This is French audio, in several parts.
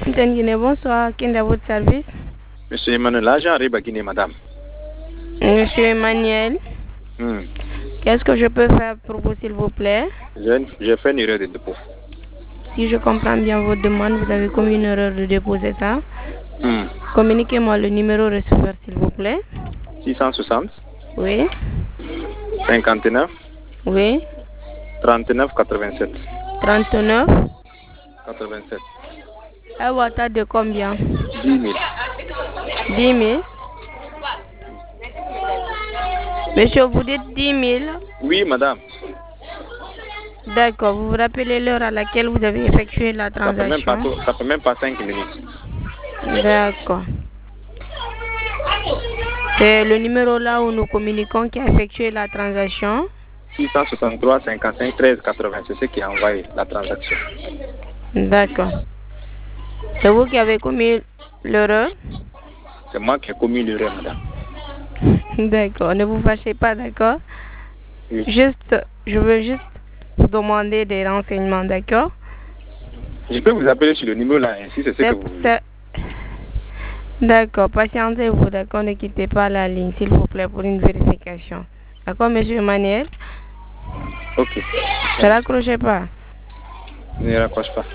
Guinée, bonsoir. Qui est à votre service? Monsieur Emmanuel, l'agent arrive à Guinée, madame. Monsieur Emmanuel, qu'est-ce que je peux faire pour vous, s'il vous plaît? J'ai fait une erreur de dépôt. Si je comprends bien votre demande, vous avez commis une erreur de dépôt, c'est ça? Communiquez-moi le numéro receveur, s'il vous plaît. 660. Oui. 59. Oui. 39 87. 39. 87. Un water de combien? 10 000. 10 000. Monsieur, vous dites 10 000? Oui, madame. D'accord. Vous vous rappelez l'heure à laquelle vous avez effectué la transaction? Ça fait même pas 5 minutes. D'accord. C'est le numéro là où nous communiquons qui a effectué la transaction? 663 55 13 80. C'est ce qui a envoyé la transaction. D'accord. C'est vous qui avez commis l'erreur? C'est moi qui ai commis l'erreur, madame. D'accord. Ne vous fâchez pas, d'accord? Oui. Je veux juste vous demander des renseignements, d'accord? Je peux vous appeler sur le numéro là, ainsi c'est ce que vous voulez. D'accord, patientez-vous, d'accord? Ne quittez pas la ligne, s'il vous plaît, pour une vérification. D'accord, monsieur Emmanuel? Ok. Ne raccrochez pas. Ne raccroche pas.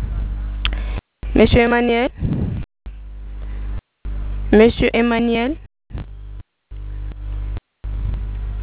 Monsieur Emmanuel? Monsieur Emmanuel?